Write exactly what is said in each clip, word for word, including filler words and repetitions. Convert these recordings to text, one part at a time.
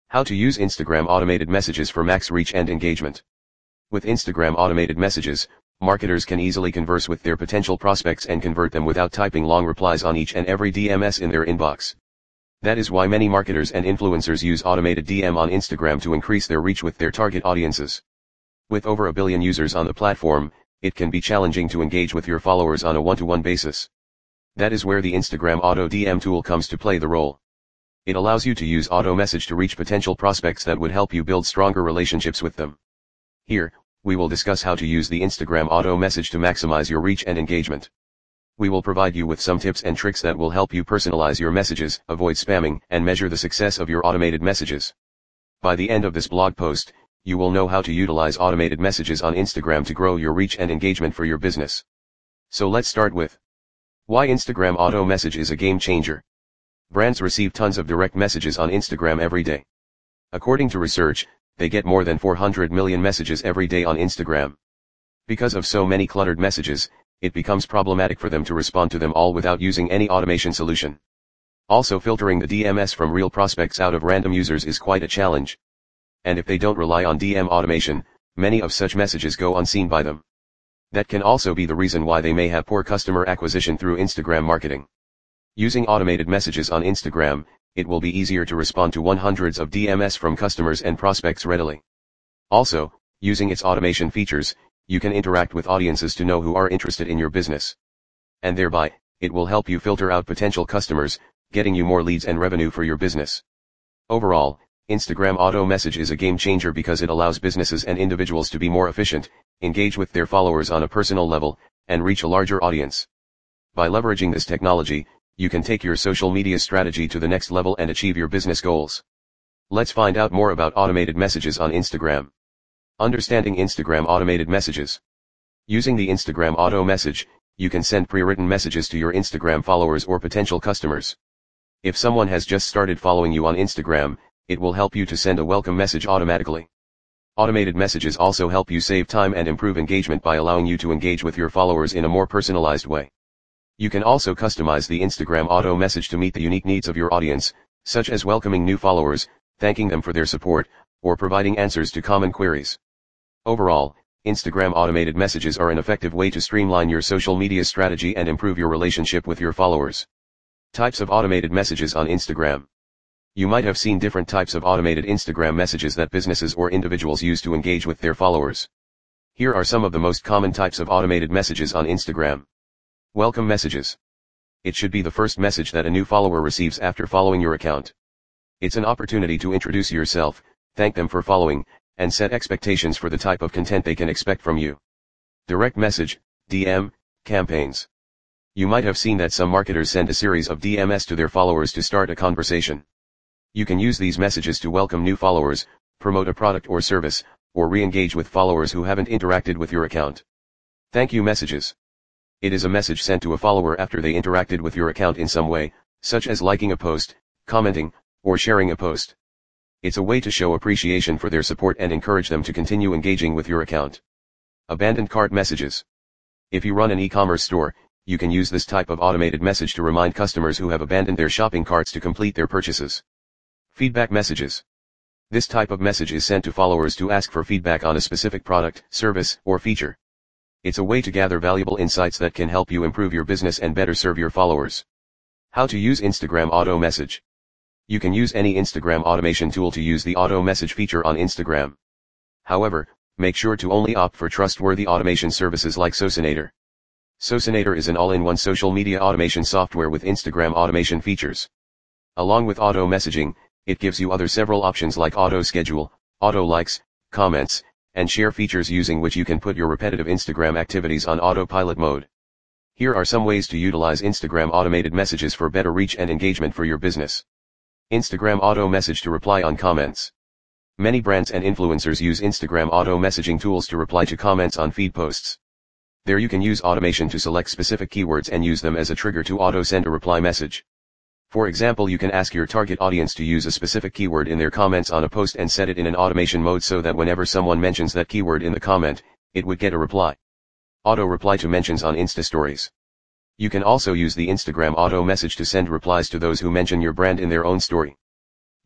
How to use Instagram automated messages for max reach and engagement. With Instagram automated messages, marketers can easily converse with their potential prospects and convert them without typing long replies on each and every D M S in their inbox. That is why many marketers and influencers use automated D M on Instagram to increase their reach with their target audiences. With over a billion users on the platform, it can be challenging to engage with your followers on a one-to-one basis. That is where the Instagram Auto D M tool comes to play the role. It allows you to use auto message to reach potential prospects that would help you build stronger relationships with them. Here, we will discuss how to use the Instagram auto message to maximize your reach and engagement. We will provide you with some tips and tricks that will help you personalize your messages, avoid spamming, and measure the success of your automated messages. By the end of this blog post, you will know how to utilize automated messages on Instagram to grow your reach and engagement for your business. So let's start with why Instagram auto message is a game changer. Brands receive tons of direct messages on Instagram every day. According to research, they get more than four hundred million messages every day on Instagram. Because of so many cluttered messages, it becomes problematic for them to respond to them all without using any automation solution. Also, filtering the D M S from real prospects out of random users is quite a challenge. And if they don't rely on D M automation, many of such messages go unseen by them. That can also be the reason why they may have poor customer acquisition through Instagram marketing. Using automated messages on Instagram, it will be easier to respond to hundreds of D M S from customers and prospects readily. Also, using its automation features, you can interact with audiences to know who are interested in your business. And thereby, it will help you filter out potential customers, getting you more leads and revenue for your business. Overall, Instagram auto message is a game changer because it allows businesses and individuals to be more efficient, engage with their followers on a personal level, and reach a larger audience. By leveraging this technology, you can take your social media strategy to the next level and achieve your business goals. Let's find out more about automated messages on Instagram. Understanding Instagram automated messages. Using the Instagram auto message, you can send pre-written messages to your Instagram followers or potential customers. If someone has just started following you on Instagram, it will help you to send a welcome message automatically. Automated messages also help you save time and improve engagement by allowing you to engage with your followers in a more personalized way. You can also customize the Instagram auto message to meet the unique needs of your audience, such as welcoming new followers, thanking them for their support, or providing answers to common queries. Overall, Instagram automated messages are an effective way to streamline your social media strategy and improve your relationship with your followers. Types of automated messages on Instagram. You might have seen different types of automated Instagram messages that businesses or individuals use to engage with their followers. Here are some of the most common types of automated messages on Instagram. Welcome messages. It should be the first message that a new follower receives after following your account. It's an opportunity to introduce yourself, thank them for following, and set expectations for the type of content they can expect from you. Direct message, D M, campaigns. You might have seen that some marketers send a series of D M S to their followers to start a conversation. You can use these messages to welcome new followers, promote a product or service, or re-engage with followers who haven't interacted with your account. Thank you messages. It is a message sent to a follower after they interacted with your account in some way, such as liking a post, commenting, or sharing a post. It's a way to show appreciation for their support and encourage them to continue engaging with your account. Abandoned cart messages. If you run an e-commerce store, you can use this type of automated message to remind customers who have abandoned their shopping carts to complete their purchases. Feedback messages. This type of message is sent to followers to ask for feedback on a specific product, service, or feature. It's a way to gather valuable insights that can help you improve your business and better serve your followers. How to use Instagram auto message. You can use any Instagram automation tool to use the auto message feature on Instagram. However, make sure to only opt for trustworthy automation services like Socinator. Socinator is an all-in-one social media automation software with Instagram automation features. Along with auto messaging, it gives you other several options like auto schedule, auto likes, comments, and share features using which you can put your repetitive Instagram activities on autopilot mode. Here are some ways to utilize Instagram automated messages for better reach and engagement for your business. Instagram auto message to reply on comments. Many brands and influencers use Instagram auto messaging tools to reply to comments on feed posts. There you can use automation to select specific keywords and use them as a trigger to auto send a reply message. For example, you can ask your target audience to use a specific keyword in their comments on a post and set it in an automation mode so that whenever someone mentions that keyword in the comment, it would get a reply. Auto reply to mentions on Insta stories. You can also use the Instagram auto message to send replies to those who mention your brand in their own story.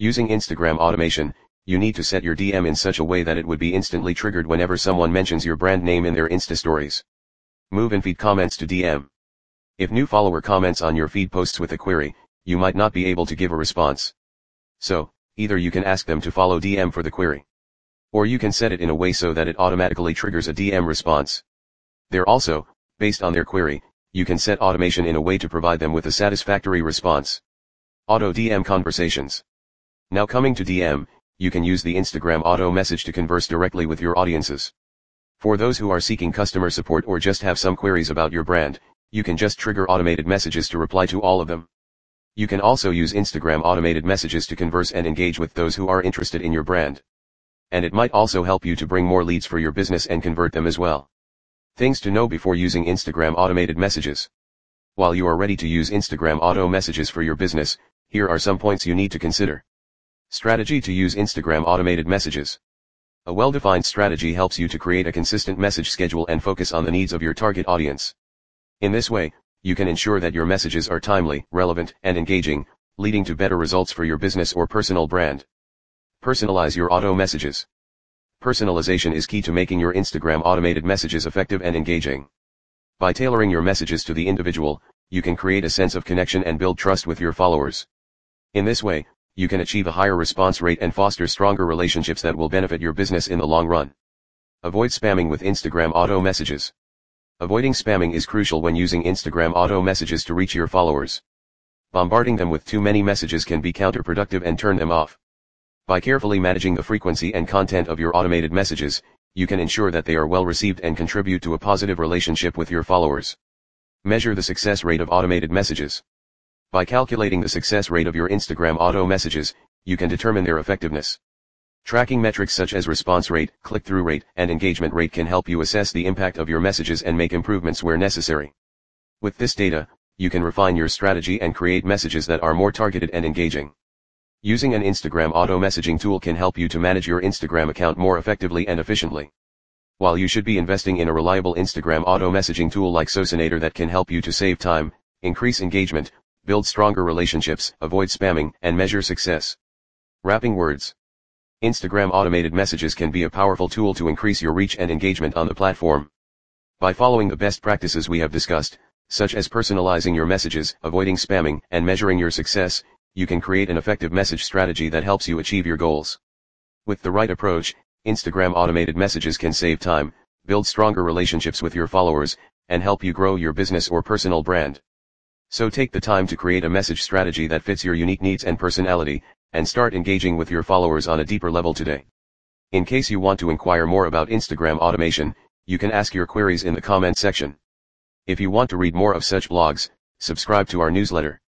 Using Instagram automation, you need to set your D M in such a way that it would be instantly triggered whenever someone mentions your brand name in their Insta stories. Move in feed comments to D M. If new follower comments on your feed posts with a query, you might not be able to give a response. So, either you can ask them to follow D M for the query, or you can set it in a way so that it automatically triggers a D M response. There also, based on their query, you can set automation in a way to provide them with a satisfactory response. Auto D M conversations. Now coming to D M, you can use the Instagram auto message to converse directly with your audiences. For those who are seeking customer support or just have some queries about your brand, you can just trigger automated messages to reply to all of them. You can also use Instagram automated messages to converse and engage with those who are interested in your brand. And it might also help you to bring more leads for your business and convert them as well. Things to know before using Instagram automated messages. While you are ready to use Instagram auto messages for your business, here are some points you need to consider. Strategy to use Instagram automated messages. A well-defined strategy helps you to create a consistent message schedule and focus on the needs of your target audience. In this way, you can ensure that your messages are timely, relevant, and engaging, leading to better results for your business or personal brand. Personalize your auto messages. Personalization is key to making your Instagram automated messages effective and engaging. By tailoring your messages to the individual, you can create a sense of connection and build trust with your followers. In this way, you can achieve a higher response rate and foster stronger relationships that will benefit your business in the long run. Avoid spamming with Instagram auto messages. Avoiding spamming is crucial when using Instagram auto messages to reach your followers. Bombarding them with too many messages can be counterproductive and turn them off. By carefully managing the frequency and content of your automated messages, you can ensure that they are well received and contribute to a positive relationship with your followers. Measure the success rate of automated messages. By calculating the success rate of your Instagram auto messages, you can determine their effectiveness. Tracking metrics such as response rate, click-through rate, and engagement rate can help you assess the impact of your messages and make improvements where necessary. With this data, you can refine your strategy and create messages that are more targeted and engaging. Using an Instagram auto messaging tool can help you to manage your Instagram account more effectively and efficiently. While you should be investing in a reliable Instagram auto messaging tool like Socinator that can help you to save time, increase engagement, build stronger relationships, avoid spamming, and measure success. Wrapping words. Instagram automated messages can be a powerful tool to increase your reach and engagement on the platform. By following the best practices we have discussed, such as personalizing your messages, avoiding spamming, and measuring your success, you can create an effective message strategy that helps you achieve your goals. With the right approach, Instagram automated messages can save time, build stronger relationships with your followers, and help you grow your business or personal brand. So take the time to create a message strategy that fits your unique needs and personality, and start engaging with your followers on a deeper level today. In case you want to inquire more about Instagram automation, you can ask your queries in the comment section. If you want to read more of such blogs, subscribe to our newsletter.